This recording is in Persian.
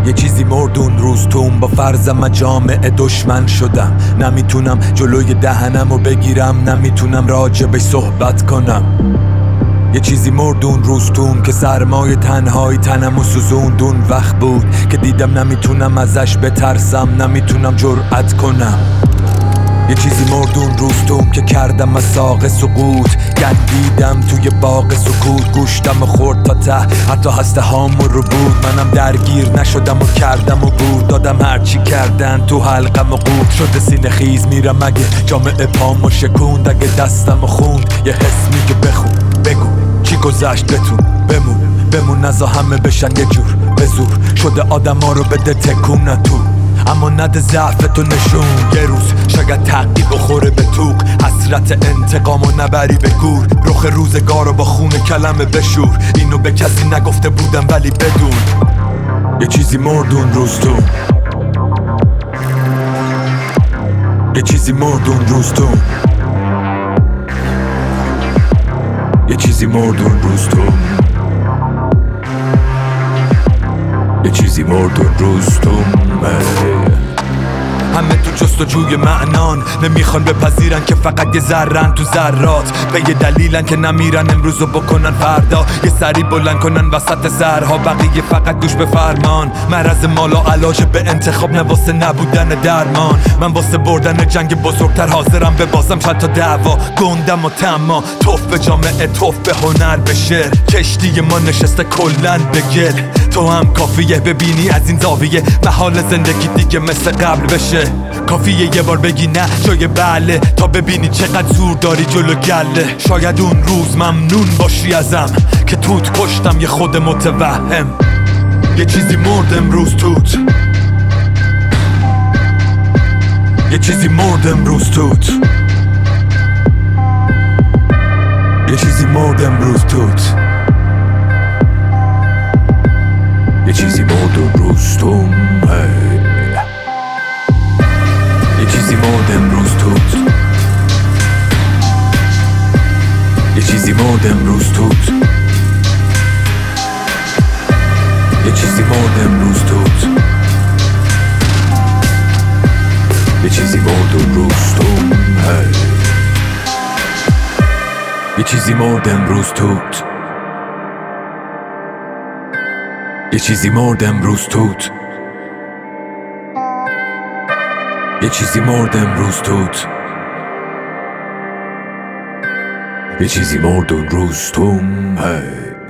یه چیزی مرد اون روز توم، با فرضم جامعه دشمن شدم. نمیتونم جلوی دهنمو بگیرم، نمیتونم راجبش صحبت کنم. یه چیزی مرد اون روز توم که سرمای تنهایی تنمو سوزوند. اون وقت بود که دیدم نمیتونم ازش بترسم، نمیتونم جرأت کنم. یه چیزی مرد اون روز توم که کردم مساق سقوط. گندیدم توی باغ سکوت، گوشتم و خورد تا ته، حتی هسته هامو رو بود. منم درگیر نشدم و کردم و بود دادم هرچی کردن تو حلقم و قود. شده سینه خیز میرم اگه جامعه پامو شکوند، اگه دستم و خوند یه حس میگه بخون بگو چی گذشت بتون بمون نزا همه بشن یه جور به زور. شده آدم ها رو بده تکون تو، اما نده ضعف تو نشون. یه روز شاید تعقیب بخوره به توق، حسرت انتقام و نبری به گور. رخ روزگار رو با خون کلمه بشور، اینو به کسی نگفته بودم ولی بدون. یه چیزی مرد اون روز تو، یه چیزی مرد اون روز تو، یه چیزی مرد اون روز تو، یه چیزی مرد اون روز تو. همه تو جستجوی معنان، نمیخوان بپذیرن که فقط یه ذرن تو ذرات. به یه دلیلن که نمیرن امروزو بکنن فردا، یه سری بلند کنن وسط سرها، بقیه فقط دوش به فرمان. مرض مال و علاج به انتخاب، نه واسه نبودن درمان. من واسه بردن جنگ بزرگتر حاضرم ببازم چند تا دعوا. گندم و تما، توف به جامعه، توف به هنر، به شعر. کشتی ما نشسته کلن به گل، تو هم کافیه ببینی از این زاویه محال زندگی دیگه مثل قبل بشه. کافیه یه بار بگی نه جای بله، تا ببینی چقدر زور داری جلو گله. شاید اون روز ممنون باشی ازم که توت کشتم یه خود متوهم. یه چیزی مرد امروز توت، یه چیزی مرد امروز توت، یه چیزی مرد امروز توت، یه چیزی مرد امروز توم. یه چیزی مرد امروز توت، یه چیزی مرد امروز توت، یه چیزی مرد امروز توت، یه چیزی مرد امروز توم. یه چیزی مرد امروز توت، یه چیزی مرد امروز توت، یه چیزی مرد امروز توت، یه چیزی مرد اون روز توم.